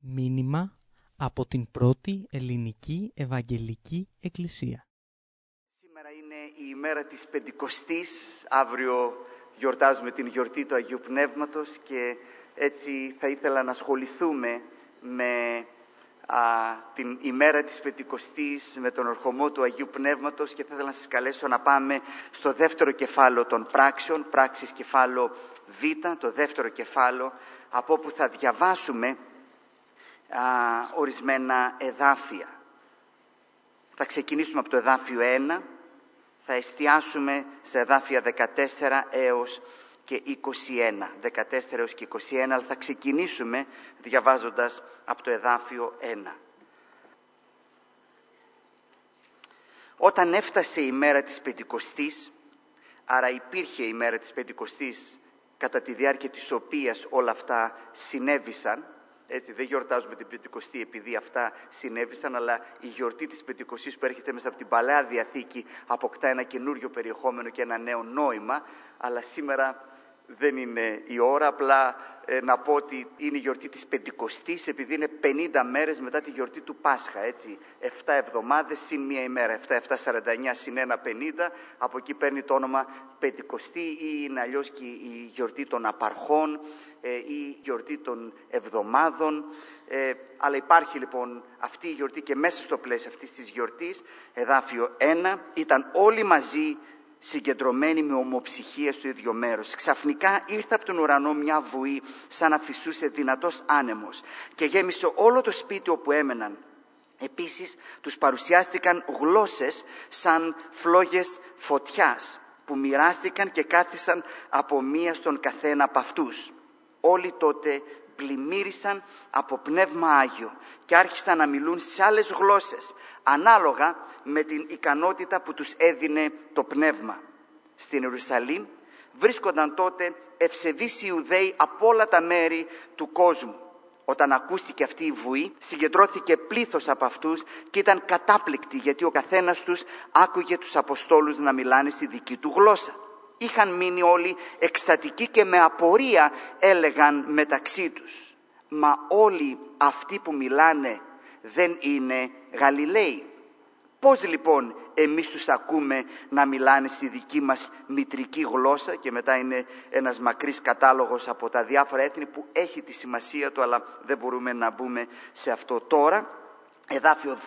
Μήνυμα από την πρώτη ελληνική Ευαγγελική Εκκλησία. Σήμερα είναι η ημέρα της Πεντηκοστής, αύριο γιορτάζουμε την γιορτή του Αγίου Πνεύματος και έτσι θα ήθελα να ασχοληθούμε με την ημέρα της Πεντηκοστής, με τον ορχομό του Αγίου Πνεύματος και θα ήθελα να σας καλέσω να πάμε στο δεύτερο κεφάλαιο των πράξεων, πράξεις κεφάλαιο Β, το δεύτερο κεφάλαιο, από όπου θα διαβάσουμε ορισμένα εδάφια. Θα ξεκινήσουμε από το εδάφιο 1, θα εστιάσουμε στα εδάφια 14 έως και 21. 14 έως και 21, αλλά θα ξεκινήσουμε διαβάζοντας από το εδάφιο 1. Όταν έφτασε η μέρα της Πεντηκοστής, άρα υπήρχε η μέρα της Πεντηκοστής κατά τη διάρκεια της οποίας όλα αυτά συνέβησαν, έτσι, δεν γιορτάζουμε την Πεντηκοστή επειδή αυτά συνέβησαν, αλλά η γιορτή της Πεντηκοστής που έρχεται μέσα από την Παλαιά Διαθήκη αποκτά ένα καινούριο περιεχόμενο και ένα νέο νόημα, αλλά σήμερα δεν είναι η ώρα, απλά να πω ότι είναι η γιορτή της Πεντηκοστής επειδή είναι 50 μέρες μετά τη γιορτή του Πάσχα, έτσι, 7 εβδομάδες συν μία ημέρα, 7, 49 συν 1, 50, από εκεί παίρνει το όνομα Πεντηκοστή ή είναι αλλιώς και η γιορτή των Απαρχών ή η γιορτή των Εβδομάδων, αλλά υπάρχει λοιπόν αυτή η γιορτή και μέσα στο πλαίσιο αυτής της γιορτής, εδάφιο 1, ήταν όλοι μαζί συγκεντρωμένοι με ομοψυχία στο ίδιο μέρος. Ξαφνικά ήρθε από τον ουρανό μια βουή σαν να φυσούσε δυνατός άνεμος και γέμισε όλο το σπίτι όπου έμεναν. Επίσης τους παρουσιάστηκαν γλώσσες σαν φλόγες φωτιάς που μοιράστηκαν και κάθισαν από μία στον καθένα από αυτούς. Όλοι τότε πλημμύρισαν από Πνεύμα Άγιο και άρχισαν να μιλούν σε άλλες γλώσσες ανάλογα με την ικανότητα που τους έδινε το Πνεύμα. Στην Ιερουσαλήμ βρίσκονταν τότε ευσεβείς Ιουδαίοι από όλα τα μέρη του κόσμου. Όταν ακούστηκε αυτή η βουή, συγκεντρώθηκε πλήθος από αυτούς και ήταν κατάπληκτοι γιατί ο καθένας τους άκουγε τους Αποστόλους να μιλάνε στη δική του γλώσσα. Είχαν μείνει όλοι εκστατικοί και με απορία έλεγαν μεταξύ τους: «Μα όλοι αυτοί που μιλάνε δεν είναι Γαλιλαίοι? Πώς λοιπόν εμείς τους ακούμε να μιλάνε στη δική μας μητρική γλώσσα?» Και μετά είναι ένας μακρύς κατάλογος από τα διάφορα έθνη που έχει τη σημασία του, αλλά δεν μπορούμε να μπούμε σε αυτό τώρα. Εδάφιο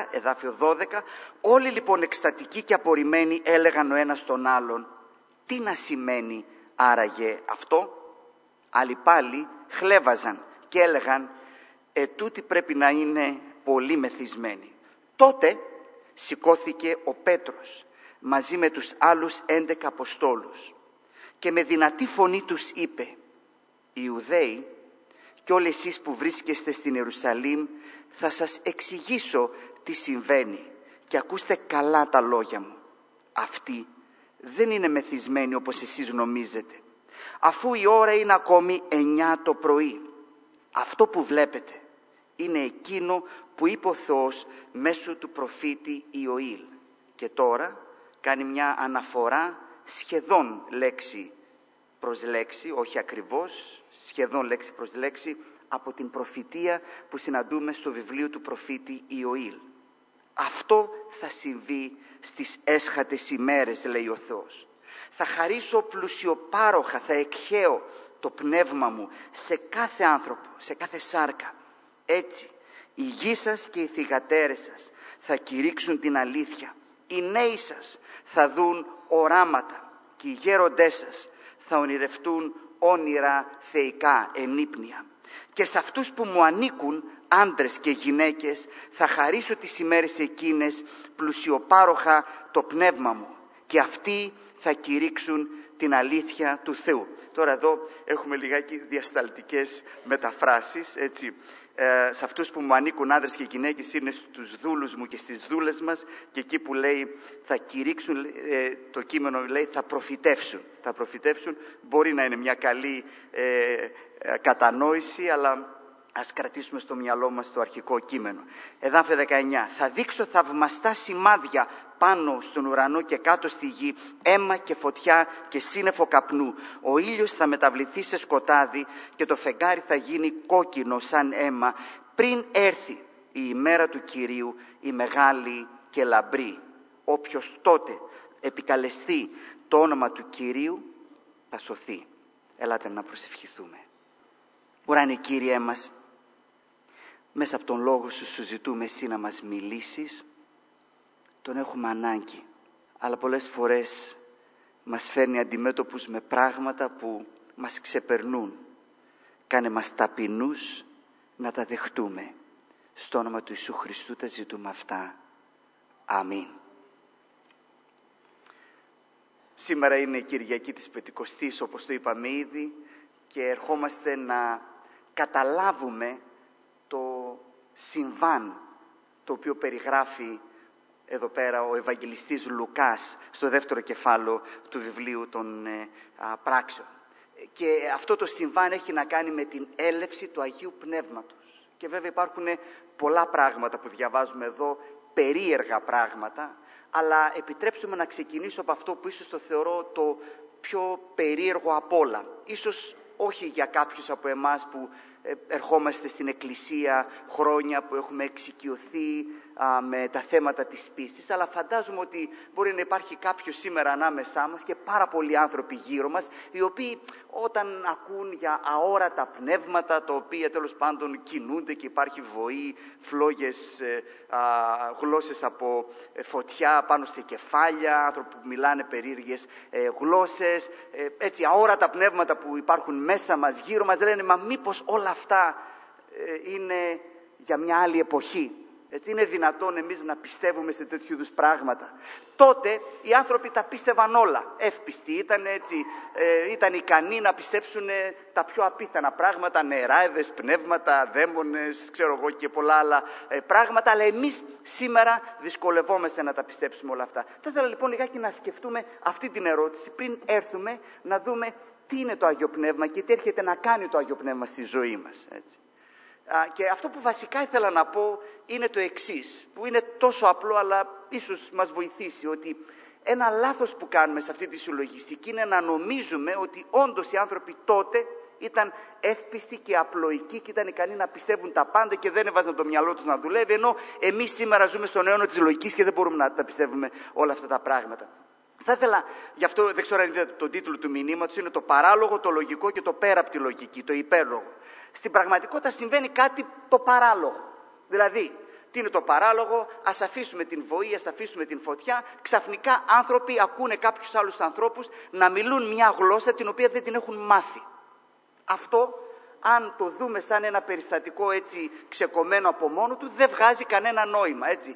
12, όλοι λοιπόν εκστατικοί και απορριμμένοι έλεγαν ο ένας τον άλλον: «Τι να σημαίνει άραγε αυτό?» Άλλοι πάλι χλέβαζαν και έλεγαν: «Ετούτοι πρέπει να είναι πολύ μεθυσμένοι». Τότε σηκώθηκε ο Πέτρος μαζί με τους άλλους 11 Αποστόλους και με δυνατή φωνή τους είπε: «Ιουδαίοι και όλοι εσείς που βρίσκεστε στην Ιερουσαλήμ, θα σας εξηγήσω τι συμβαίνει και ακούστε καλά τα λόγια μου. Αυτοί δεν είναι μεθυσμένοι όπως εσείς νομίζετε, αφού η ώρα είναι ακόμη 9 το πρωί. Αυτό που βλέπετε είναι εκείνο που είπε ο Θεός μέσω του προφήτη Ιωήλ». Και τώρα κάνει μια αναφορά σχεδόν λέξη προς λέξη, όχι ακριβώς, σχεδόν λέξη προς λέξη, από την προφητεία που συναντούμε στο βιβλίο του προφήτη Ιωήλ. «Αυτό θα συμβεί στις έσχατες ημέρες», λέει ο Θεός. «Θα χαρίσω πλουσιοπάροχα, θα εκχέω το πνεύμα μου σε κάθε άνθρωπο, σε κάθε σάρκα. Έτσι οι γη σας και οι θυγατέρες σας θα κηρύξουν την αλήθεια. Οι νέοι σας θα δουν οράματα και οι γέροντές σας θα ονειρευτούν όνειρα θεϊκά ενύπνια. Και σε αυτούς που μου ανήκουν, άντρες και γυναίκες, θα χαρίσω τις ημέρες εκείνες πλουσιοπάροχα το πνεύμα μου και αυτοί θα κηρύξουν την αλήθεια του Θεού». Τώρα εδώ έχουμε λιγάκι διασταλτικές μεταφράσεις, έτσι. Σε αυτούς που μου ανήκουν άντρες και γυναίκες είναι στους δούλους μου και στις δούλες μας, και εκεί που λέει θα κηρύξουν, το κείμενο λέει θα προφητεύσουν. Θα προφητεύσουν μπορεί να είναι μια καλή κατανόηση, αλλά ας κρατήσουμε στο μυαλό μας το αρχικό κείμενο. Εδάφιο 19. «Θα δείξω θαυμαστά σημάδια πάνω στον ουρανό και κάτω στη γη, αίμα και φωτιά και σύννεφο καπνού. Ο ήλιος θα μεταβληθεί σε σκοτάδι και το φεγγάρι θα γίνει κόκκινο σαν αίμα πριν έρθει η ημέρα του Κυρίου, η μεγάλη και λαμπρή. Όποιος τότε επικαλεστεί το όνομα του Κυρίου θα σωθεί. Ελάτε να προσευχηθούμε. Ουράνιε Κύριέ μας, μέσα από τον Λόγο Σου ζητούμε Εσύ να μας μιλήσεις. Τον έχουμε ανάγκη, αλλά πολλές φορές μας φέρνει αντιμέτωπους με πράγματα που μας ξεπερνούν. Κάνε μας ταπεινούς να τα δεχτούμε. Στο όνομα του Ιησού Χριστού τα ζητούμε αυτά. Αμήν. Σήμερα είναι η Κυριακή της Πεντηκοστής, όπως το είπαμε ήδη, και ερχόμαστε να καταλάβουμε το συμβάν το οποίο περιγράφει εδώ πέρα ο Ευαγγελιστής Λουκάς στο δεύτερο κεφάλαιο του βιβλίου των πράξεων. Και αυτό το συμβάν έχει να κάνει με την έλευση του Αγίου Πνεύματος. Και βέβαια υπάρχουν πολλά πράγματα που διαβάζουμε εδώ, περίεργα πράγματα, αλλά επιτρέψτε να ξεκινήσω από αυτό που ίσως το θεωρώ το πιο περίεργο απ' όλα. Ίσως όχι για κάποιους από εμάς που ερχόμαστε στην Εκκλησία χρόνια, που έχουμε εξοικειωθεί με τα θέματα της πίστης, αλλά φαντάζομαι ότι μπορεί να υπάρχει κάποιος σήμερα ανάμεσά μας και πάρα πολλοί άνθρωποι γύρω μας, οι οποίοι όταν ακούν για αόρατα πνεύματα, τα οποία τέλος πάντων κινούνται και υπάρχει βοή, φλόγες, γλώσσες από φωτιά πάνω σε κεφάλια, άνθρωποι που μιλάνε περίεργες γλώσσες, έτσι αόρατα πνεύματα που υπάρχουν μέσα μας, γύρω μας, λένε μα μήπως όλα αυτά είναι για μια άλλη εποχή. Έτσι είναι δυνατόν εμείς να πιστεύουμε σε τέτοιου είδους πράγματα? Τότε οι άνθρωποι τα πίστευαν όλα. Εύπιστοι ήταν, έτσι, ήταν ικανοί να πιστέψουν τα πιο απίθανα πράγματα, νεράιδες, πνεύματα, δαίμονες, ξέρω εγώ και πολλά άλλα πράγματα, αλλά εμείς σήμερα δυσκολευόμαστε να τα πιστέψουμε όλα αυτά. Θα ήθελα λοιπόν λιγάκι να σκεφτούμε αυτή την ερώτηση πριν έρθουμε να δούμε τι είναι το Άγιο Πνεύμα και τι έρχεται να κάνει το Άγιο Πνεύμα στη ζωή μας. Έτσι. Και αυτό που βασικά ήθελα να πω είναι το εξής, που είναι τόσο απλό αλλά ίσως μας βοηθήσει, ότι ένα λάθος που κάνουμε σε αυτή τη συλλογιστική είναι να νομίζουμε ότι όντως οι άνθρωποι τότε ήταν εύπιστοι και απλοϊκοί και ήταν ικανοί να πιστεύουν τα πάντα και δεν έβαζαν το μυαλό τους να δουλεύει, ενώ εμείς σήμερα ζούμε στον αιώνα της λογικής και δεν μπορούμε να τα πιστεύουμε όλα αυτά τα πράγματα. Θα ήθελα, γι' αυτό δεν ξέρω αν είδατε τον τίτλο του μηνύματος, είναι το παράλογο, το λογικό και το πέρα από τη λογική, το υπέρλογο. Στην πραγματικότητα συμβαίνει κάτι το παράλογο. Δηλαδή, τι είναι το παράλογο? Ας αφήσουμε την βοή, ας αφήσουμε την φωτιά. Ξαφνικά άνθρωποι ακούνε κάποιους άλλους ανθρώπους να μιλούν μια γλώσσα την οποία δεν την έχουν μάθει. Αυτό, αν το δούμε σαν ένα περιστατικό έτσι ξεκομμένο από μόνο του, δεν βγάζει κανένα νόημα. Έτσι.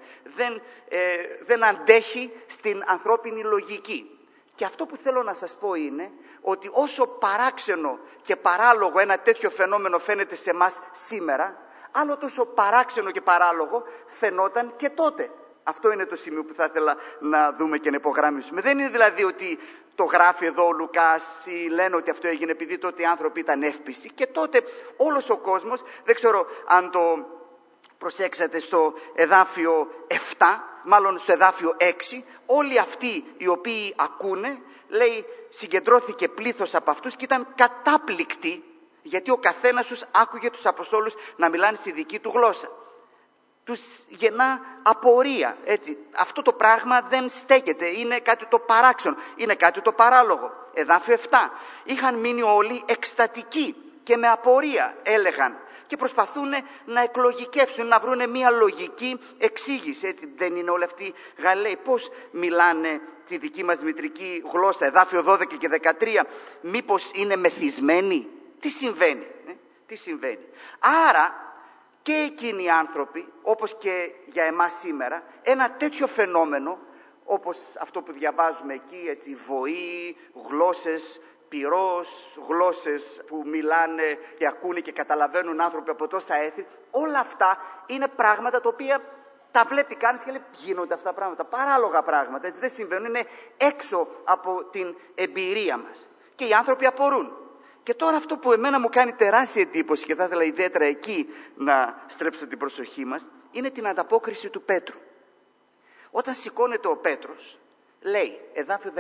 Δεν αντέχει στην ανθρώπινη λογική. Και αυτό που θέλω να σας πω είναι ότι όσο παράξενο και παράλογο ένα τέτοιο φαινόμενο φαίνεται σε εμάς σήμερα, άλλο τόσο παράξενο και παράλογο φαινόταν και τότε. Αυτό είναι το σημείο που θα ήθελα να δούμε και να υπογραμμίσουμε. Δεν είναι δηλαδή ότι το γράφει εδώ ο Λουκάς ή λένε ότι αυτό έγινε επειδή τότε οι άνθρωποι ήταν εύπιστοι. Και τότε όλος ο κόσμος, δεν ξέρω αν το προσέξατε στο εδάφιο 7, μάλλον στο εδάφιο 6, όλοι αυτοί οι οποίοι ακούνε, λέει, συγκεντρώθηκε πλήθος από αυτούς και ήταν κατάπληκτοι, γιατί ο καθένας τους άκουγε τους Αποστόλους να μιλάνε στη δική του γλώσσα. Τους γεννά απορία, έτσι. Αυτό το πράγμα δεν στέκεται, είναι κάτι το παράξενο, είναι κάτι το παράλογο. Εδάφιο 7. Είχαν μείνει όλοι εκστατικοί και με απορία έλεγαν και προσπαθούν να εκλογικεύσουν, να βρουν μια λογική εξήγηση. Έτσι δεν είναι όλοι αυτοί Γαλαίοι? Πώς μιλάνε τη δική μας μητρική γλώσσα? Εδάφιο 12 και 13. Μήπως είναι μεθυσμένοι? Τι συμβαίνει? Τι συμβαίνει? Άρα και εκείνοι οι άνθρωποι, όπως και για εμάς σήμερα, ένα τέτοιο φαινόμενο, όπως αυτό που διαβάζουμε εκεί, έτσι, βοή, γλώσσες, πυρός, γλώσσες που μιλάνε και ακούνε και καταλαβαίνουν άνθρωποι από τόσα έθνη, όλα αυτά είναι πράγματα τα οποία τα βλέπει κανείς και λέει γίνονται αυτά τα πράγματα, παράλογα πράγματα, έτσι, δεν συμβαίνουν, είναι έξω από την εμπειρία μας. Και οι άνθρωποι απορούν. Και τώρα αυτό που εμένα μου κάνει τεράστια εντύπωση και θα ήθελα ιδιαίτερα εκεί να στρέψω την προσοχή μας, είναι την ανταπόκριση του Πέτρου. Όταν σηκώνεται ο Πέτρος, λέει, εδάφιο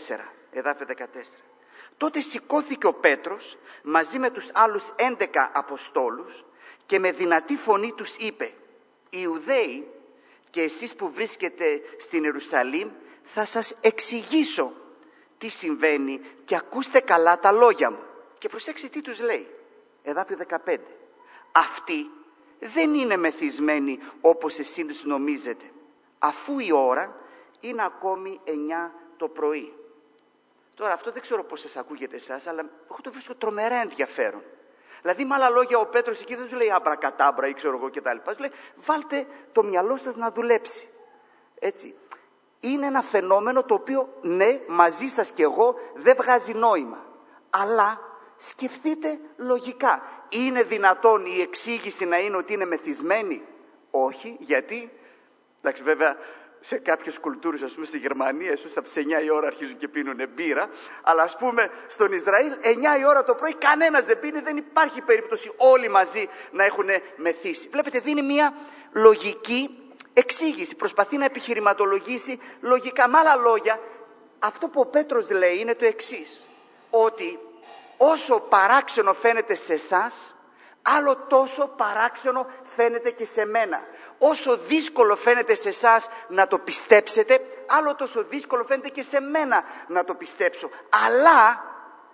14, τότε σηκώθηκε ο Πέτρος μαζί με τους άλλους 11 Αποστόλους και με δυνατή φωνή τους είπε: Ιουδαίοι και εσείς που βρίσκετε στην Ιερουσαλήμ, θα σας εξηγήσω τι συμβαίνει και ακούστε καλά τα λόγια μου. Και προσέξτε τι τους λέει. Εδάφιο 15. Αυτοί δεν είναι μεθυσμένοι όπως εσείς νομίζετε, αφού η ώρα είναι ακόμη 9 το πρωί. Τώρα αυτό δεν ξέρω πώς σας ακούγεται εσάς, αλλά εγώ το βρίσκω τρομερά ενδιαφέρον. Δηλαδή με άλλα λόγια ο Πέτρος εκεί δεν τους λέει αμπρακατάμπρα ή ξέρω εγώ κτλ. Τους λέει βάλτε το μυαλό σας να δουλέψει. Έτσι. Είναι ένα φαινόμενο το οποίο ναι, μαζί σας και εγώ δεν βγάζει νόημα. Αλλά σκεφτείτε λογικά. Είναι δυνατόν η εξήγηση να είναι ότι είναι μεθυσμένοι? Όχι, γιατί? Εντάξει, βέβαια σε κάποιες κουλτούρες, ας πούμε στη Γερμανία, ίσως από τις 9 η ώρα αρχίζουν και πίνουν μπύρα, αλλά ας πούμε στον Ισραήλ 9 η ώρα το πρωί κανένας δεν πίνει, δεν υπάρχει περίπτωση όλοι μαζί να έχουν μεθύσει. Βλέπετε, δίνει μια λογική εξήγηση, προσπαθεί να επιχειρηματολογήσει λογικά. Με άλλα λόγια, αυτό που ο Πέτρος λέει είναι το εξής, ότι όσο παράξενο φαίνεται σε εσάς, άλλο τόσο παράξενο φαίνεται και σε μένα. Όσο δύσκολο φαίνεται σε εσάς να το πιστέψετε, άλλο τόσο δύσκολο φαίνεται και σε μένα να το πιστέψω. Αλλά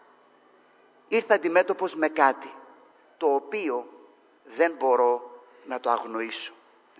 ήρθα αντιμέτωπος με κάτι το οποίο δεν μπορώ να το αγνοήσω.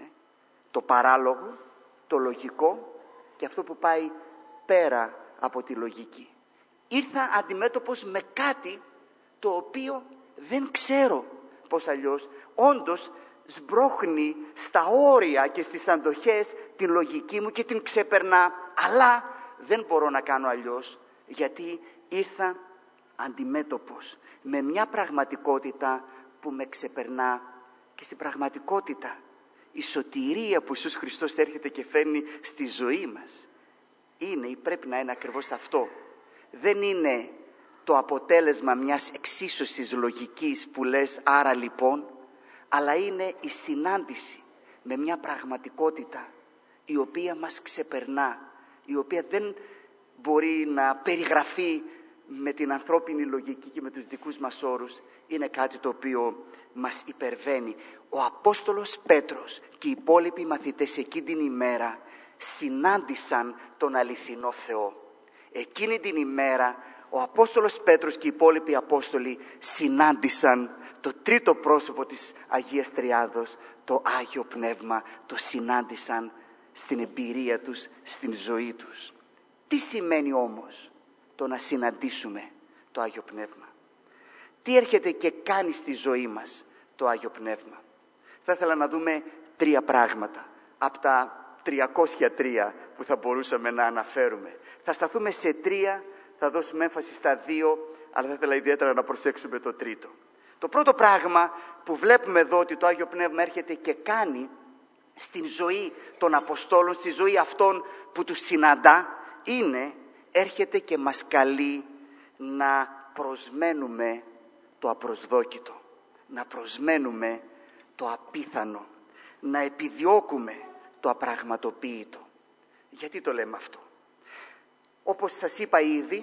Το παράλογο, το λογικό και αυτό που πάει πέρα από τη λογική. Ήρθα αντιμέτωπος με κάτι το οποίο δεν ξέρω πώς αλλιώς όντως σμπρώχνει στα όρια και στις αντοχές την λογική μου και την ξεπερνά, αλλά δεν μπορώ να κάνω αλλιώς, γιατί ήρθα αντιμέτωπος με μια πραγματικότητα που με ξεπερνά. Και στην πραγματικότητα η σωτηρία που Ιησούς Χριστός έρχεται και φέρνει στη ζωή μας είναι ή πρέπει να είναι ακριβώς αυτό. Δεν είναι το αποτέλεσμα μιας εξίσωσης λογικής που λες άρα λοιπόν, αλλά είναι η συνάντηση με μια πραγματικότητα η οποία μας ξεπερνά, η οποία δεν μπορεί να περιγραφεί με την ανθρώπινη λογική και με τους δικούς μας όρους. Είναι κάτι το οποίο μας υπερβαίνει. Ο Απόστολος Πέτρος και οι υπόλοιποι μαθητές εκείνη την ημέρα συνάντησαν τον αληθινό Θεό. Εκείνη την ημέρα ο Απόστολος Πέτρος και οι υπόλοιποι Απόστολοι συνάντησαν το τρίτο πρόσωπο της Αγίας Τριάδος, το Άγιο Πνεύμα. Το συνάντησαν στην εμπειρία τους, στην ζωή τους. Τι σημαίνει όμως το να συναντήσουμε το Άγιο Πνεύμα? Τι έρχεται και κάνει στη ζωή μας το Άγιο Πνεύμα? Θα ήθελα να δούμε 3 πράγματα από τα 303 που θα μπορούσαμε να αναφέρουμε. Θα σταθούμε σε 3, θα δώσουμε έμφαση στα 2, αλλά θα ήθελα ιδιαίτερα να προσέξουμε το τρίτο. Το πρώτο πράγμα που βλέπουμε εδώ ότι το Άγιο Πνεύμα έρχεται και κάνει στην ζωή των Αποστόλων, στη ζωή αυτών που τους συναντά, είναι έρχεται και μας καλεί να προσμένουμε το απροσδόκητο, να προσμένουμε το απίθανο, να επιδιώκουμε το απραγματοποίητο. Γιατί το λέμε αυτό? Όπως σας είπα ήδη,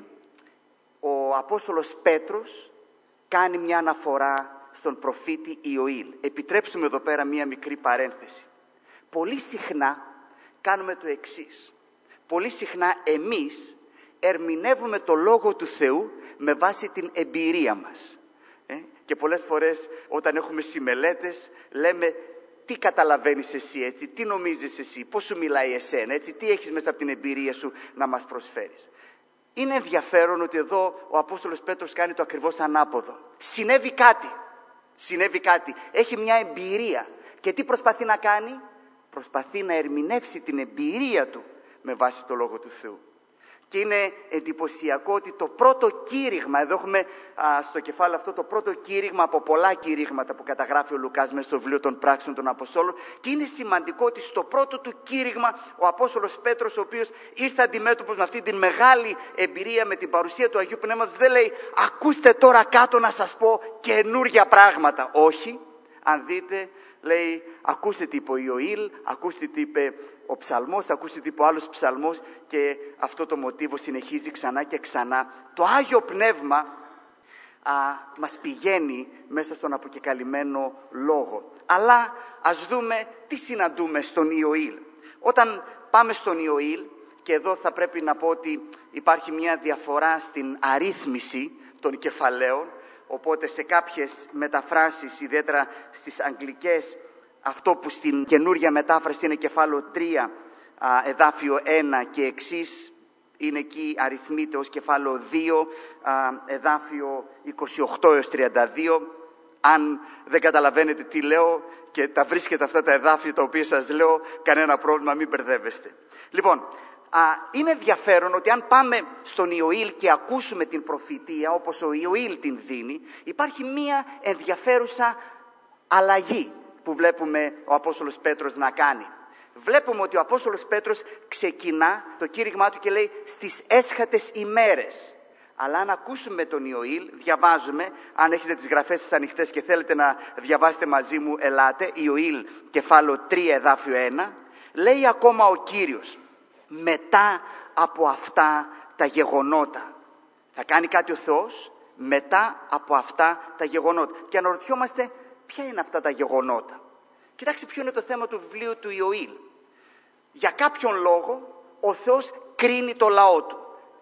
ο Απόστολος Πέτρος κάνει μια αναφορά στον προφήτη Ιωήλ. Επιτρέψουμε εδώ πέρα μια μικρή παρένθεση. Πολύ συχνά κάνουμε το εξής. Πολύ συχνά εμείς ερμηνεύουμε το Λόγο του Θεού με βάση την εμπειρία μας. Και πολλές φορές όταν έχουμε συμμελέτες λέμε τι καταλαβαίνεις εσύ, έτσι, τι νομίζεις εσύ, πώς σου μιλάει εσένα, έτσι, τι έχεις μέσα από την εμπειρία σου να μας προσφέρεις. Είναι ενδιαφέρον ότι εδώ ο Απόστολος Πέτρος κάνει το ακριβώς ανάποδο. Συνέβη κάτι. Έχει μια εμπειρία. Και τι προσπαθεί να κάνει? Προσπαθεί να ερμηνεύσει την εμπειρία του με βάση το Λόγο του Θεού. Και είναι εντυπωσιακό ότι το πρώτο κήρυγμα, εδώ έχουμε στο κεφάλαιο αυτό το πρώτο κήρυγμα από πολλά κηρύγματα που καταγράφει ο Λουκάς μέσα στο βιβλίο των Πράξεων των Αποστόλων, και είναι σημαντικό ότι στο πρώτο του κήρυγμα ο Απόστολος Πέτρος, ο οποίος ήρθε αντιμέτωπος με αυτή την μεγάλη εμπειρία, με την παρουσία του Αγίου Πνεύματος, δεν λέει ακούστε τώρα κάτω να σας πω καινούρια πράγματα. Όχι, αν δείτε, λέει ακούστε τι είπε ο Ιωήλ, ακούστε τι είπε ο ψαλμός, ακούστε τι είπε ο άλλος ψαλμός, και αυτό το μοτίβο συνεχίζει ξανά και ξανά. Το Άγιο Πνεύμα μας πηγαίνει μέσα στον αποκεκαλυμμένο λόγο. Αλλά ας δούμε τι συναντούμε στον Ιωήλ. Όταν πάμε στον Ιωήλ, και εδώ θα πρέπει να πω ότι υπάρχει μια διαφορά στην αρρύθμιση των κεφαλαίων, οπότε σε κάποιες μεταφράσεις, ιδιαίτερα στις αγγλικές, αυτό που στην καινούρια μετάφραση είναι κεφάλαιο 3, εδάφιο 1 και εξής, είναι εκεί αριθμείται ως κεφάλαιο 2, εδάφιο 28 έως 32. Αν δεν καταλαβαίνετε τι λέω και τα βρίσκετε αυτά τα εδάφια τα οποία σας λέω, κανένα πρόβλημα, μην μπερδεύεστε. Λοιπόν, είναι ενδιαφέρον ότι αν πάμε στον Ιωήλ και ακούσουμε την προφητεία όπως ο Ιωήλ την δίνει, υπάρχει μία ενδιαφέρουσα αλλαγή που βλέπουμε ο Απόστολος Πέτρος να κάνει. Βλέπουμε ότι ο Απόστολος Πέτρος ξεκινά το κήρυγμά του και λέει στις έσχατες ημέρες. Αλλά αν ακούσουμε τον Ιωήλ, διαβάζουμε, αν έχετε τις γραφές σας ανοιχτές και θέλετε να διαβάσετε μαζί μου, ελάτε, Ιωήλ κεφάλαιο 3 εδάφιο 1, λέει ακόμα ο Κύριος, μετά από αυτά τα γεγονότα. Θα κάνει κάτι ο Θεός μετά από αυτά τα γεγονότα. Και αναρωτιόμαστε ποια είναι αυτά τα γεγονότα. Κοιτάξτε ποιο είναι το θέμα του βιβλίου του Ιωήλ. Για κάποιον λόγο ο Θεός κρίνει το λαό του.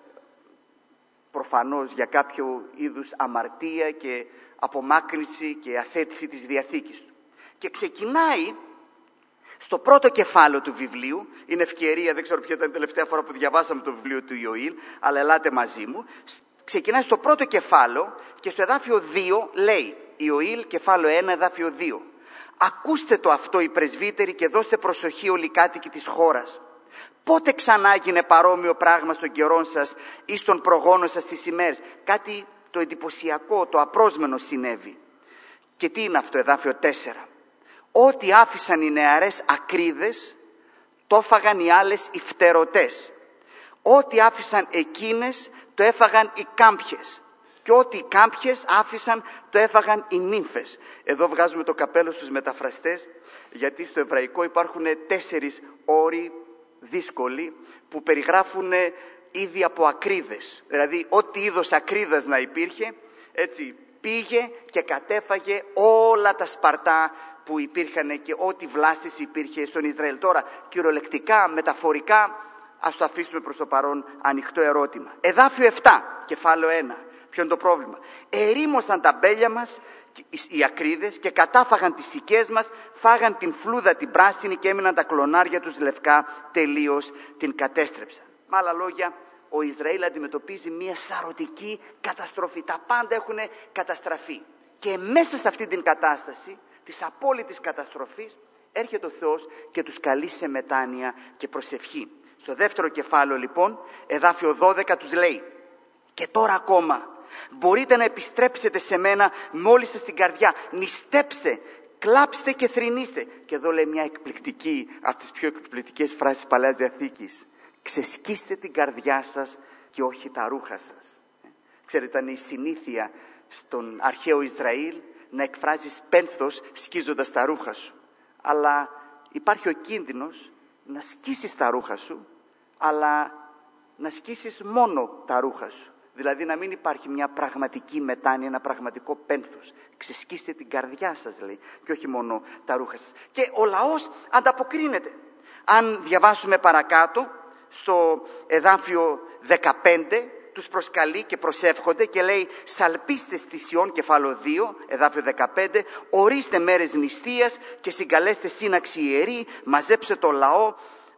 Προφανώς για κάποιο είδους αμαρτία και απομάκρυνση και αθέτηση της Διαθήκης του. Και ξεκινάει στο πρώτο κεφάλαιο του βιβλίου, είναι ευκαιρία, δεν ξέρω ποια ήταν η τελευταία φορά που διαβάσαμε το βιβλίο του Ιωήλ, αλλά ελάτε μαζί μου. Ξεκινάει στο πρώτο κεφάλαιο και στο εδάφιο 2 λέει, Ιωήλ κεφάλαιο 1 εδάφιο 2. Ακούστε το αυτό οι πρεσβύτεροι και δώστε προσοχή όλοι οι κάτοικοι της χώρας. Πότε ξανά έγινε παρόμοιο πράγμα στον καιρό σας ή στον προγόνο σας τις ημέρες? Κάτι το εντυπωσιακό, το απρόσμενο συνέβη. Και τι είναι αυτό, εδάφιο 4. Ό,τι άφησαν οι νεαρές ακρίδες, το έφαγαν οι άλλες οι φτερωτές. Ό,τι άφησαν εκείνες, το έφαγαν οι κάμπιες. Και ό,τι οι κάμπιες άφησαν, το έφαγαν οι νύμφες. Εδώ βγάζουμε το καπέλο στους μεταφραστές, γιατί στο εβραϊκό υπάρχουν 4 όροι δύσκολοι που περιγράφουν είδη από ακρίδες. Δηλαδή, ό,τι είδος ακρίδας να υπήρχε, έτσι πήγε και κατέφαγε όλα τα σπαρτά που υπήρχαν και ό,τι βλάστηση υπήρχε στον Ισραήλ. Τώρα, κυριολεκτικά, μεταφορικά, ας το αφήσουμε προς το παρόν ανοιχτό ερώτημα. Εδάφιο 7, κεφάλαιο 1. Ποιο είναι το πρόβλημα? Ερήμωσαν τα μπέλια μας, οι ακρίδες, και κατάφαγαν τις σικές μας, φάγαν την φλούδα την πράσινη και έμειναν τα κλονάρια τους λευκά, τελείως την κατέστρεψαν. Με άλλα λόγια, ο Ισραήλ αντιμετωπίζει μια σαρωτική καταστροφή. Τα πάντα έχουν καταστραφεί. Και μέσα σε αυτή την κατάσταση της απόλυτης καταστροφής έρχεται ο Θεός και τους καλεί σε μετάνοια και προσευχή. Στο δεύτερο κεφάλαιο λοιπόν, εδάφιο 12 τους λέει, και τώρα ακόμα μπορείτε να επιστρέψετε σε μένα με όλη σας την καρδιά, νηστέψτε, κλάψτε και θρηνήστε. Και εδώ λέει μια εκπληκτική, από τις πιο εκπληκτικές φράσεις της Παλαιάς Διαθήκης, ξεσκίστε την καρδιά σας και όχι τα ρούχα σας. Ξέρετε, ήταν η συνήθεια στον αρχαίο Ισραήλ να εκφράζεις πένθος σκίζοντας τα ρούχα σου. Αλλά υπάρχει ο κίνδυνος να σκίσεις τα ρούχα σου, αλλά να σκίσεις μόνο τα ρούχα σου. Δηλαδή να μην υπάρχει μια πραγματική μετάνοια, ένα πραγματικό πένθος. Ξεσκίστε την καρδιά σας, λέει, και όχι μόνο τα ρούχα σας. Και ο λαός ανταποκρίνεται. Αν διαβάσουμε παρακάτω, στο εδάφιο 15, τους προσκαλεί και προσεύχονται και λέει «Σαλπίστε στη Σιών», κεφάλαιο 2, εδάφιο 15, «Ορίστε μέρες νηστείας και συγκαλέστε σύναξη ιερή, μαζέψτε το λαό,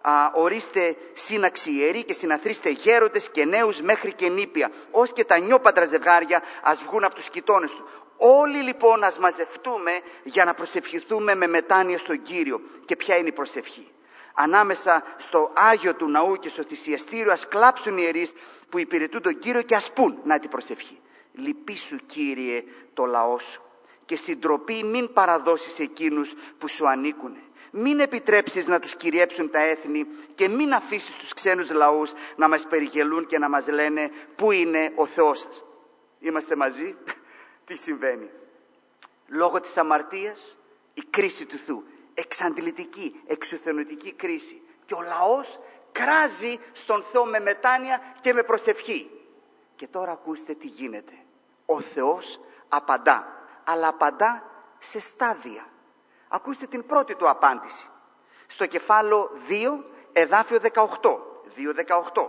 ορίστε σύναξη ιερή και συναθρήστε γέροντες και νέους μέχρι και νήπια, ως και τα νιόπαντρα ζευγάρια ας βγουν από τους κοιτώνες του». Όλοι λοιπόν ας μαζευτούμε για να προσευχηθούμε με μετάνοια στον Κύριο. Και ποια είναι η προσευχή? Ανάμεσα στο Άγιο του Ναού και στο θυσιαστήριο ας κλάψουν οι ιερείς που υπηρετούν τον Κύριο και ας πούν, να την προσευχή, «Λυπήσου Κύριε το λαό σου και συντροπή μην παραδώσεις εκείνους που σου ανήκουν. Μην επιτρέψεις να τους κυριέψουν τα έθνη και μην αφήσεις τους ξένους λαούς να μας περιγελούν και να μας λένε πού είναι ο Θεός σας». Είμαστε μαζί? Τι συμβαίνει? Λόγω της αμαρτίας η κρίση του Θεού, εξαντλητική, εξουθενωτική κρίση, και ο λαός κράζει στον Θεό με μετάνοια και με προσευχή. Και τώρα ακούστε τι γίνεται. Ο Θεός απαντά, αλλά απαντά σε στάδια. Ακούστε την πρώτη του απάντηση. Στο κεφάλαιο 2, εδάφιο 18. 2:18.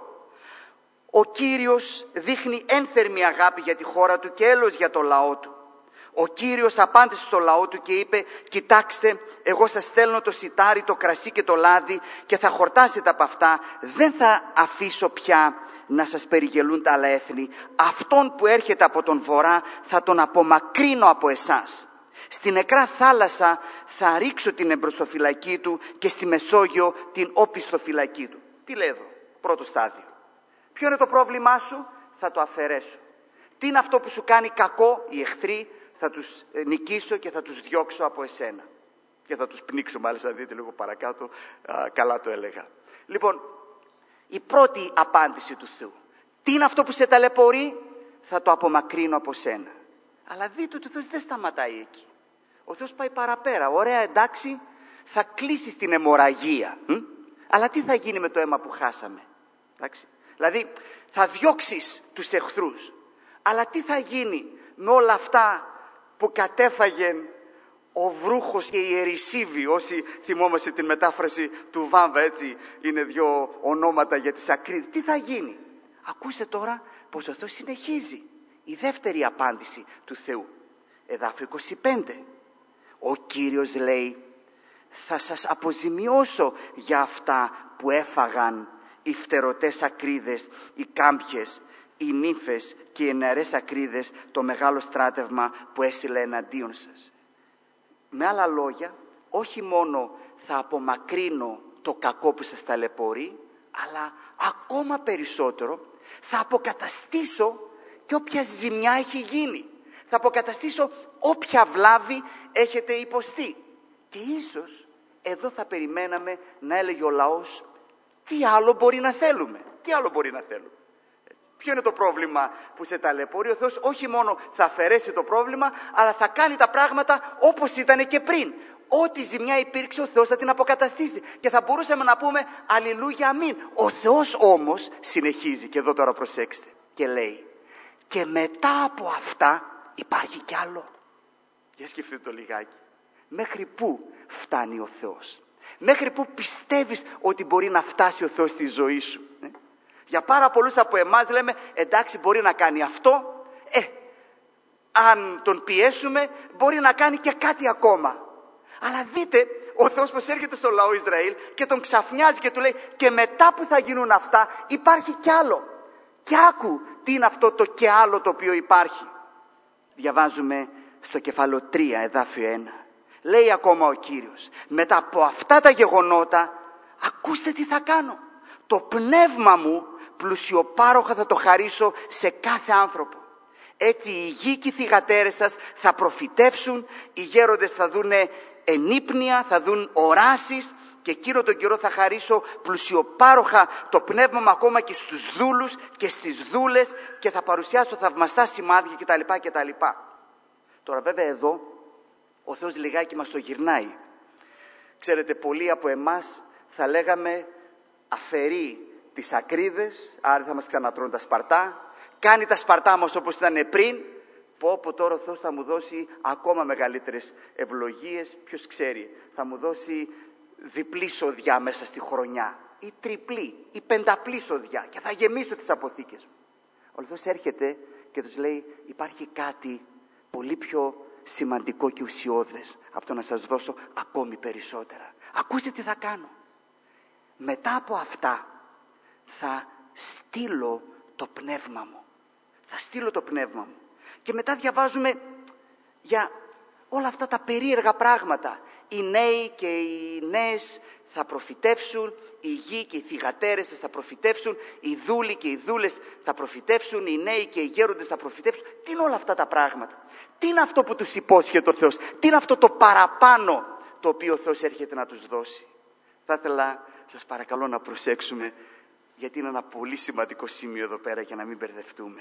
Ο Κύριος δείχνει ένθερμη αγάπη για τη χώρα του και έλεος για το λαό του. Ο Κύριος απάντησε στο λαό του και είπε: «Κοιτάξτε, εγώ σας στέλνω το σιτάρι, το κρασί και το λάδι και θα χορτάσετε από αυτά. Δεν θα αφήσω πια να σας περιγελούν τα άλλα έθνη. Αυτόν που έρχεται από τον βορρά θα τον απομακρύνω από εσάς. Στη νεκρά θάλασσα θα ρίξω την εμπροστοφυλακή του και στη Μεσόγειο την όπιστοφυλακή του». Τι λέει εδώ? Πρώτο στάδιο. Ποιο είναι το πρόβλημά σου? Θα το αφαιρέσω. Τι είναι αυτό που σου κάνει κακό? Οι εχθροί θα τους νικήσω και θα τους διώξω από εσένα. Και θα τους πνίξω, μάλιστα δείτε λίγο παρακάτω, καλά το έλεγα. Λοιπόν, η πρώτη απάντηση του Θεού. Τι είναι αυτό που σε ταλαιπωρεί? Θα το απομακρύνω από σένα. Αλλά δείτε ότι ο Θεός δεν σταματάει εκεί. Ο Θεός πάει παραπέρα. Ωραία, εντάξει, θα κλείσεις την αιμορραγία. Αλλά τι θα γίνει με το αίμα που χάσαμε? Εντάξει. Δηλαδή θα διώξεις τους εχθρούς. Αλλά τι θα γίνει με όλα αυτά που κατέφαγε ο βρούχος και η ερησίβη? Όσοι θυμόμαστε την μετάφραση του Βάμβα, έτσι είναι δύο ονόματα για τις ακρίδες. Τι θα γίνει? Ακούστε τώρα πως ο Θεός συνεχίζει. Η δεύτερη απάντηση του Θεού. Εδάφιο 25. Ο Κύριος λέει: «Θα σας αποζημιώσω για αυτά που έφαγαν οι φτερωτές ακρίδες, οι κάμπιες, οι νύφες και οι νεαρές ακρίδες, το μεγάλο στράτευμα που έσυλε εναντίον σας». Με άλλα λόγια, όχι μόνο θα απομακρύνω το κακό που σας ταλαιπωρεί, αλλά ακόμα περισσότερο θα αποκαταστήσω και όποια ζημιά έχει γίνει. Θα αποκαταστήσω όποια βλάβη έχετε υποστεί. Και ίσως εδώ θα περιμέναμε να έλεγε ο λαός: τι άλλο μπορεί να θέλουμε? Τι άλλο μπορεί να θέλουμε? Ποιο είναι το πρόβλημα που σε ταλαιπωρεί? Ο Θεός όχι μόνο θα αφαιρέσει το πρόβλημα, αλλά θα κάνει τα πράγματα όπως ήταν και πριν. Ό,τι ζημιά υπήρξε, ο Θεός θα την αποκαταστήσει. Και θα μπορούσαμε να πούμε αλληλούια, αμήν. Ο Θεός όμως συνεχίζει, και εδώ τώρα προσέξτε, και λέει: και μετά από αυτά υπάρχει κι άλλο. Για σκεφτείτε το λιγάκι. Μέχρι πού φτάνει ο Θεός? Μέχρι πού πιστεύεις ότι μπορεί να φτάσει ο Θεός στη ζωή σου? Για πάρα πολλούς από εμάς λέμε: εντάξει, μπορεί να κάνει αυτό, αν τον πιέσουμε μπορεί να κάνει και κάτι ακόμα. Αλλά δείτε ο Θεός πως έρχεται στο λαό Ισραήλ και τον ξαφνιάζει και του λέει: και μετά που θα γίνουν αυτά υπάρχει κι άλλο. Και άκου τι είναι αυτό το και άλλο το οποίο υπάρχει. Διαβάζουμε στο κεφάλαιο 3, εδάφιο 1. Λέει ακόμα ο Κύριος: μετά από αυτά τα γεγονότα, ακούστε τι θα κάνω. Το πνεύμα μου πλουσιοπάροχα θα το χαρίσω σε κάθε άνθρωπο. Έτσι οι γη και οι θυγατέρες σας θα προφητεύσουν, οι γέροντες θα δούνε ενύπνια, θα δουν οράσεις, και εκείνο τον καιρό θα χαρίσω πλουσιοπάροχα το πνεύμα μου ακόμα και στους δούλους και στις δούλες, και θα παρουσιάσω θαυμαστά σημάδια κτλ. Τώρα βέβαια εδώ ο Θεός λιγάκι μας το γυρνάει. Ξέρετε, πολλοί από εμάς θα λέγαμε: αφαιρεί τις ακρίδες, άρα θα μας ξανατρώνουν τα σπαρτά, κάνει τα σπαρτά μας όπως ήταν πριν. Πω τώρα ο Θεός θα μου δώσει ακόμα μεγαλύτερες ευλογίες. Ποιος ξέρει, θα μου δώσει διπλή σοδιά μέσα στη χρονιά, ή τριπλή ή πενταπλή σοδιά, και θα γεμίσω τις αποθήκες μου. Ο Θεός έρχεται και τους λέει: υπάρχει κάτι πολύ πιο σημαντικό και ουσιώδες από το να σας δώσω ακόμη περισσότερα. Ακούστε τι θα κάνω. Μετά από αυτά θα στείλω το πνεύμα μου. Θα στείλω το πνεύμα μου. Και μετά διαβάζουμε για όλα αυτά τα περίεργα πράγματα. Οι νέοι και οι νέες θα προφητεύσουν, οι γη και οι θυγατέρες θα προφητεύσουν, οι δούλοι και οι δούλες θα προφητεύσουν, οι νέοι και οι γέροντες θα προφητεύσουν. Τι είναι όλα αυτά τα πράγματα? Τι είναι αυτό που τους υπόσχεται ο Θεός? Τι είναι αυτό το παραπάνω το οποίο ο Θεός έρχεται να τους δώσει? Θα ήθελα, σας παρακαλώ, να προσέξουμε, γιατί είναι ένα πολύ σημαντικό σημείο εδώ πέρα για να μην μπερδευτούμε.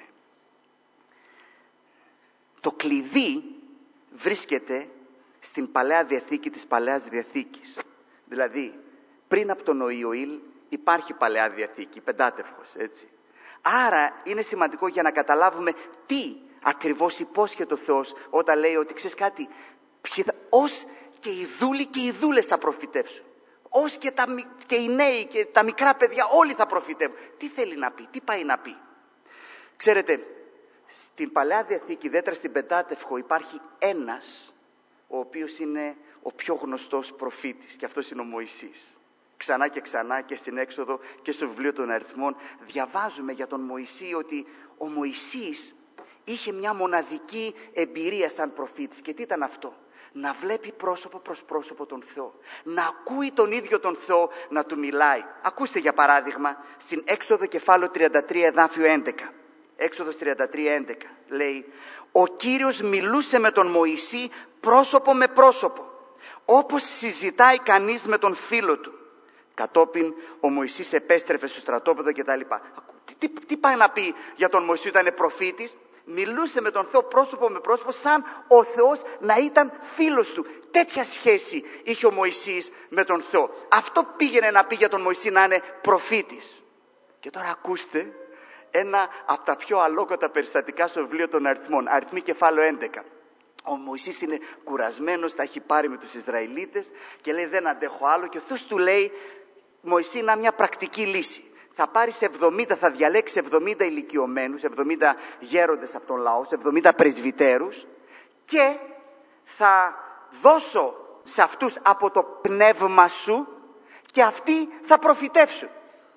Το κλειδί βρίσκεται στην Παλαιά Διαθήκη της Παλαιάς Διαθήκης. Δηλαδή, πριν από τον Ιωήλ υπάρχει Παλαιά Διαθήκη, Πεντάτευχος, έτσι. Άρα είναι σημαντικό για να καταλάβουμε τι ακριβώς υπόσχεται ο Θεός όταν λέει ότι ξέρεις κάτι, ως και οι δούλοι και οι δούλες θα προφητεύσουν. Ως και οι νέοι και τα μικρά παιδιά όλοι θα προφητεύουν. Τι θέλει να πει, τι πάει να πει? Ξέρετε, στην Παλαιά Διαθήκη, ιδιαίτερα στην Πεντάτευχο, υπάρχει ένας ο οποίος είναι ο πιο γνωστός προφήτης και αυτός είναι ο Μωυσής. Ξανά και ξανά και στην Έξοδο και στο βιβλίο των Αριθμών διαβάζουμε για τον Μωυσή ότι ο Μωυσής είχε μια μοναδική εμπειρία σαν προφήτης. Και τι ήταν αυτό? Να βλέπει πρόσωπο προς πρόσωπο τον Θεό. Να ακούει τον ίδιο τον Θεό να του μιλάει. Ακούστε για παράδειγμα στην Έξοδο κεφάλαιο 33 εδάφιο 11. Έξοδος 33:11 λέει: ο Κύριος μιλούσε με τον Μωυσή πρόσωπο με πρόσωπο, όπως συζητάει κανείς με τον φίλο του. Κατόπιν ο Μωυσής επέστρεφε στο στρατόπεδο κτλ. Τι πάει να πει για τον Μωυσή? Ήταν προφήτης, μιλούσε με τον Θεό πρόσωπο με πρόσωπο, σαν ο Θεός να ήταν φίλος του. Τέτοια σχέση είχε ο Μωυσής με τον Θεό. Αυτό πήγαινε να πει για τον Μωυσή να είναι προφήτης. Και τώρα ακούστε ένα από τα πιο αλόκοτα περιστατικά στο βιβλίο των Αριθμών. Αριθμοί κεφάλαιο 11. Ο Μωυσής είναι κουρασμένος, τα έχει πάρει με τους Ισραηλίτες και λέει δεν αντέχω άλλο. Και ο Θεός του λέει, Μωυσή, να μια πρακτική λύση. Θα πάρεις 70, θα διαλέξεις 70 ηλικιωμένους, 70 γέροντες από τον λαό, 70 πρεσβυτέρους και θα δώσω σε αυτούς από το πνεύμα σου και αυτοί θα προφητεύσουν.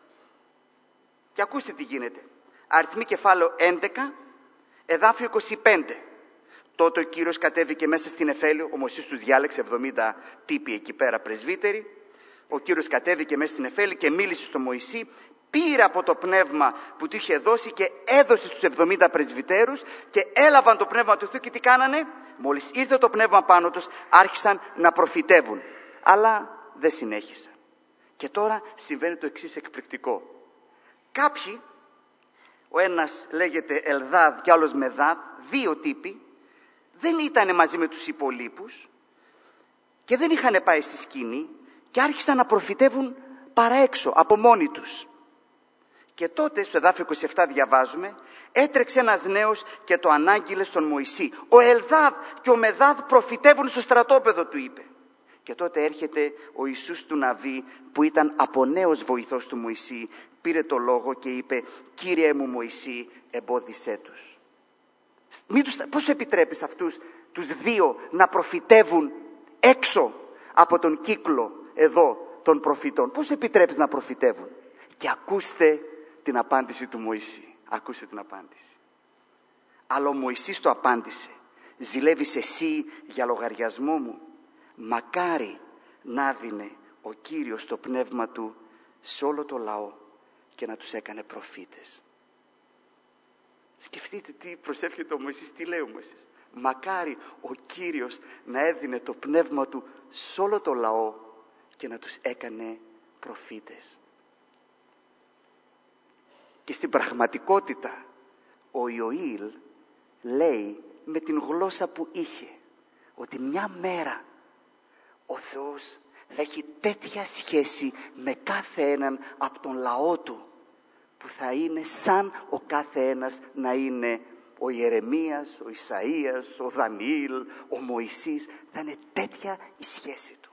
Και ακούστε τι γίνεται. Αριθμοί κεφάλαιο 11, εδάφιο 25. Τότε ο Κύριος κατέβηκε μέσα στην Νεφέλιο, ο Μωυσής τους διάλεξε 70 τύποι εκεί πέρα πρεσβύτεροι. Ο Κύριος κατέβηκε μέσα στην Νεφέλιο και μίλησε στον Μωυσή, πήρε από το πνεύμα που του είχε δώσει και έδωσε στους 70 πρεσβυτέρους και έλαβαν το πνεύμα του Θεού και τι κάνανε? Μόλις ήρθε το πνεύμα πάνω τους άρχισαν να προφητεύουν. Αλλά δεν συνέχισαν. Και τώρα συμβαίνει το εξής εκπληκτικό. Κάποιοι, ο ένας λέγεται Ελδάδ και άλλος Μεδάδ, δύο τύποι, δεν ήταν μαζί με τους υπολείπους και δεν είχαν πάει στη σκηνή και άρχισαν να προφητεύουν παραέξω, από μόνοι τους. Και τότε στο εδάφιο 27 διαβάζουμε, έτρεξε ένας νέος και το ανάγγειλε στον Μωυσή. Ο Ελδάδ και ο Μεδάδ προφητεύουν στο στρατόπεδο, του είπε. Και τότε έρχεται ο Ιησούς του Ναβί που ήταν από νέος βοηθός του Μωυσή, πήρε το λόγο και είπε, Κύριε μου Μωυσή, εμπόδισέ τους. Πώς επιτρέπεις αυτούς τους δύο να προφητεύουν έξω από τον κύκλο εδώ των προφητών? Πώς επιτρέπεις να προφητεύουν? Και ακούστε την απάντηση του Μωυσή. Ακούστε την απάντηση. Αλλά ο Μωυσής το απάντησε. Ζηλεύεις εσύ για λογαριασμό μου? Μακάρι να δίνε ο Κύριος το πνεύμα του σε όλο το λαό και να τους έκανε προφήτες. Σκεφτείτε τι προσεύχεται ο Μωυσής, τι λέει ο Μωυσής. Μακάρι ο Κύριος να έδινε το πνεύμα του σε όλο το λαό και να τους έκανε προφήτες. Και στην πραγματικότητα ο Ιωήλ λέει με την γλώσσα που είχε ότι μια μέρα ο Θεός θα έχει τέτοια σχέση με κάθε έναν από τον λαό του που θα είναι σαν ο κάθε ένας να είναι ο Ιερεμίας, ο Ισαΐας, ο Δανιήλ, ο Μωυσής. Θα είναι τέτοια η σχέση του.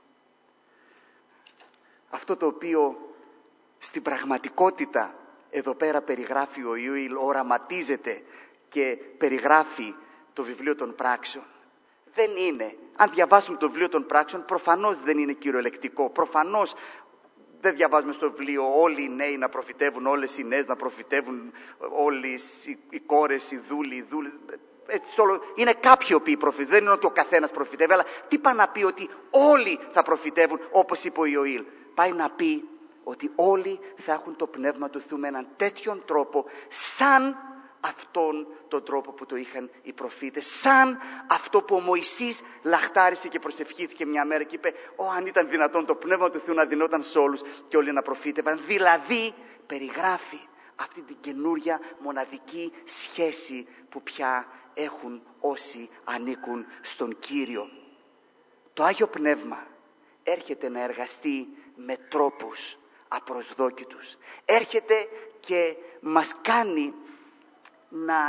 Αυτό το οποίο στην πραγματικότητα εδώ πέρα περιγράφει ο Ιωήλ, οραματίζεται και περιγράφει το βιβλίο των πράξεων. Δεν είναι, αν διαβάσουμε το βιβλίο των πράξεων, προφανώς δεν είναι κυριολεκτικό. Προφανώς δεν διαβάζουμε στο βιβλίο όλοι οι νέοι να προφητεύουν, όλες οι νέες να προφητεύουν, όλες οι κόρες, οι δούλοι, έτσι όλο. Είναι κάποιοι οποίοι προφητεύουν, δεν είναι ότι ο καθένας προφητεύει, αλλά τι πάει να πει ότι όλοι θα προφητεύουν, όπως είπε ο Ιωήλ? Πάει να πει ότι όλοι θα έχουν το πνεύμα του Θεού με έναν τέτοιον τρόπο, σαν αυτόν τον τρόπο που το είχαν οι προφήτες, σαν αυτό που ο Μωυσής λαχτάρισε και προσευχήθηκε μια μέρα και είπε, αν ήταν δυνατόν το πνεύμα του Θεού να δινόταν σε όλους και όλοι να προφήτευαν. Δηλαδή περιγράφει αυτή την καινούρια μοναδική σχέση που πια έχουν όσοι ανήκουν στον Κύριο. Το Άγιο Πνεύμα έρχεται να εργαστεί με τρόπους απροσδόκητους. Έρχεται και μας κάνει να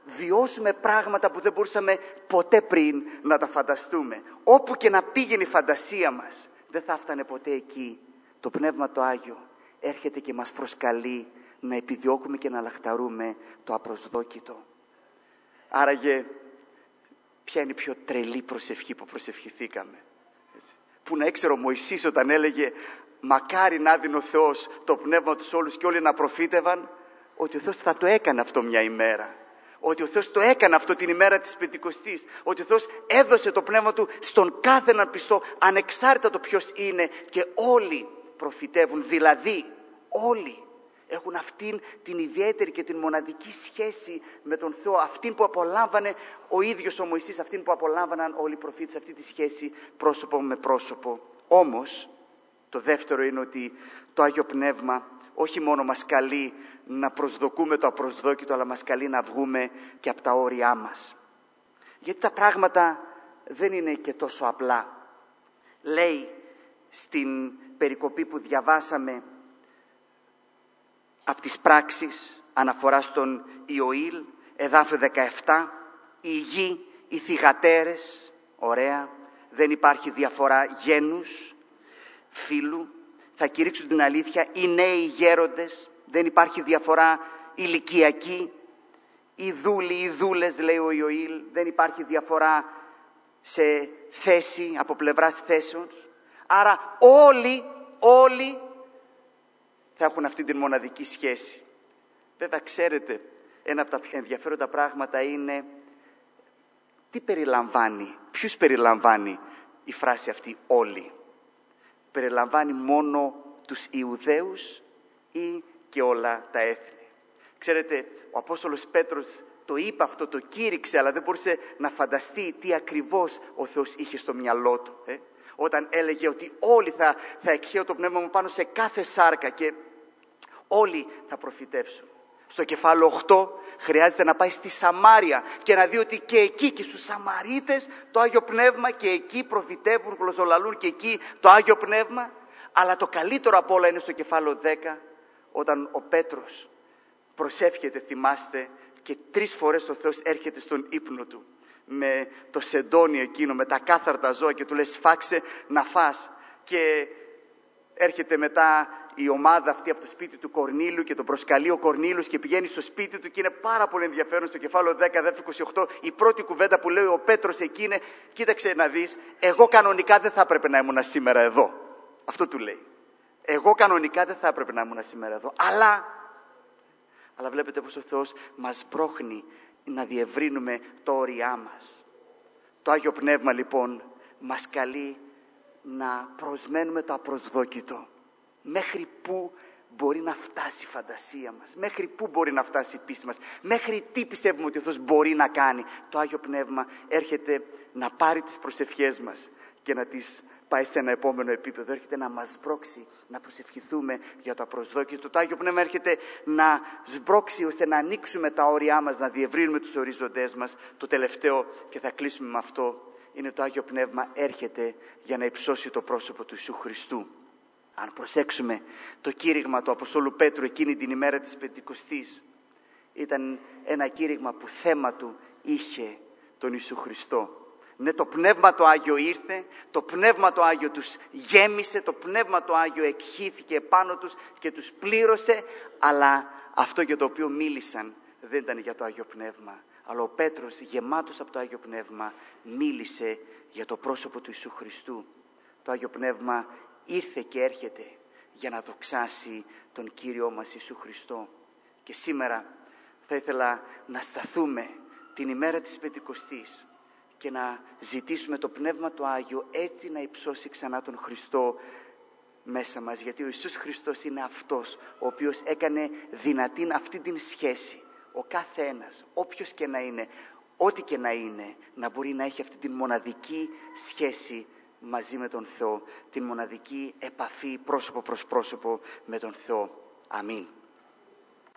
βιώσουμε πράγματα που δεν μπορούσαμε ποτέ πριν να τα φανταστούμε. Όπου και να πήγαινε η φαντασία μας, δεν θα φτάνε ποτέ εκεί. Το Πνεύμα το Άγιο έρχεται και μας προσκαλεί να επιδιώκουμε και να λαχταρούμε το απροσδόκητο. Άραγε, ποια είναι η πιο τρελή προσευχή που προσευχηθήκαμε? Έτσι. Που να έξερε ο Μωυσής όταν έλεγε μακάρι να δίνει ο Θεός το πνεύμα τους όλους και όλοι να προφήτευαν, ότι ο Θεός θα το έκανε αυτό μια ημέρα. Ότι ο Θεός το έκανε αυτό την ημέρα της Πεντηκοστής. Ότι ο Θεός έδωσε το πνεύμα του στον κάθε έναν πιστό, ανεξάρτητα το ποιος είναι, και όλοι προφητεύουν. Δηλαδή όλοι έχουν αυτήν την ιδιαίτερη και την μοναδική σχέση με τον Θεό, αυτήν που απολάμβανε ο ίδιος ο Μωυσής, αυτήν που απολάμβαναν όλοι οι προφήτες, αυτή τη σχέση πρόσωπο με πρόσωπο. Όμως το δεύτερο είναι ότι το Άγιο Πνεύμα όχι μόνο μας καλεί να προσδοκούμε το απροσδόκητο, αλλά μας καλεί να βγούμε και από τα όρια μας. Γιατί τα πράγματα δεν είναι και τόσο απλά. Λέει στην περικοπή που διαβάσαμε από τις πράξεις, αναφορά στον Ιωήλ, εδάφιο 17, η γη, οι θυγατέρες, ωραία, δεν υπάρχει διαφορά γένους, φύλου, θα κηρύξουν την αλήθεια, οι νέοι γέροντες, δεν υπάρχει διαφορά ηλικιακή, οι δούλοι, οι δούλες, λέει ο Ιωήλ, δεν υπάρχει διαφορά σε θέση, από πλευράς θέσεων. Άρα όλοι θα έχουν αυτή την μοναδική σχέση. Βέβαια ξέρετε, ένα από τα πιο ενδιαφέροντα πράγματα είναι τι περιλαμβάνει, ποιους περιλαμβάνει η φράση αυτή όλοι? Περιλαμβάνει μόνο τους Ιουδαίους ή και όλα τα έθνη? Ξέρετε, ο Απόστολος Πέτρος το είπε αυτό, το κήρυξε, αλλά δεν μπορούσε να φανταστεί τι ακριβώς ο Θεός είχε στο μυαλό του. Όταν έλεγε ότι όλοι θα εκχέω το πνεύμα μου πάνω σε κάθε σάρκα και όλοι θα προφητεύσουν. Στο κεφάλαιο 8 χρειάζεται να πάει στη Σαμάρια και να δει ότι και εκεί και στους Σαμαρίτες το Άγιο Πνεύμα, και εκεί προφητεύουν, γλωσσολαλούν και εκεί το Άγιο Πνεύμα. Αλλά το καλύτερο απ' όλα είναι στο κεφάλαιο 10, όταν ο Πέτρος προσεύχεται, θυμάστε, και 3 φορές ο Θεός έρχεται στον ύπνο του με το σεντόνι εκείνο, με τα κάθαρτα ζώα, και του λέει σφάξε να φας. Και έρχεται μετά η ομάδα αυτή από το σπίτι του Κορνήλου και τον προσκαλεί ο Κορνήλος και πηγαίνει στο σπίτι του, και είναι πάρα πολύ ενδιαφέρον στο κεφάλαιο 10, αδέρφοι 28, η πρώτη κουβέντα που λέει ο Πέτρος εκεί είναι, κοίταξε να δεις, εγώ κανονικά δεν θα έπρεπε να ήμουν σήμερα εδώ. Αυτό του λέει. Εγώ κανονικά δεν θα έπρεπε να ήμουν σήμερα εδώ. Αλλά βλέπετε πως ο Θεός μας μπρόχνει να διευρύνουμε τα όρια μας. Το Άγιο Πνεύμα λοιπόν μας καλεί να προσμένουμε το απροσδόκητο. Μέχρι πού μπορεί να φτάσει η φαντασία μας, μέχρι πού μπορεί να φτάσει η πίστη μας, μέχρι τι πιστεύουμε ότι ο Θεός μπορεί να κάνει. Το Άγιο Πνεύμα έρχεται να πάρει τις προσευχές μας και να τις πάει σε ένα επόμενο επίπεδο. Έρχεται να μας σμπρώξει, να προσευχηθούμε για το απροσδόκητο. Το Άγιο Πνεύμα έρχεται να σμπρώξει ώστε να ανοίξουμε τα όρια μας, να διευρύνουμε τους οριζοντές μας. Το τελευταίο, και θα κλείσουμε με αυτό, είναι το Άγιο Πνεύμα έρχεται για να υψώσει το πρόσωπο του Ιησού Χριστού. Αν προσέξουμε το κήρυγμα του Αποστόλου Πέτρου εκείνη την ημέρα της Πεντηκοστής, ήταν ένα κήρυγμα που θέμα του είχε τον Ιησού Χριστό. Ναι, το Πνεύμα το Άγιο ήρθε, το Πνεύμα το Άγιο τους γέμισε, το Πνεύμα το Άγιο εκχύθηκε επάνω τους και τους πλήρωσε, αλλά αυτό για το οποίο μίλησαν δεν ήταν για το Άγιο Πνεύμα. Αλλά ο Πέτρος, γεμάτος από το Άγιο Πνεύμα, μίλησε για το πρόσωπο του Ιησού Χριστού. Το Άγιο Πνεύμα ήρθε και έρχεται για να δοξάσει τον Κύριό μας Ιησού Χριστό. Και σήμερα θα ήθελα να σταθούμε την ημέρα της Πεντηκοστής και να ζητήσουμε το Πνεύμα το Άγιο έτσι να υψώσει ξανά τον Χριστό μέσα μας. Γιατί ο Ιησούς Χριστός είναι αυτός ο οποίος έκανε δυνατή αυτή την σχέση. Ο κάθε ένας, όποιος και να είναι, ό,τι και να είναι, να μπορεί να έχει αυτή την μοναδική σχέση μαζί με τον Θεό, την μοναδική επαφή πρόσωπο προς πρόσωπο με τον Θεό. Αμήν.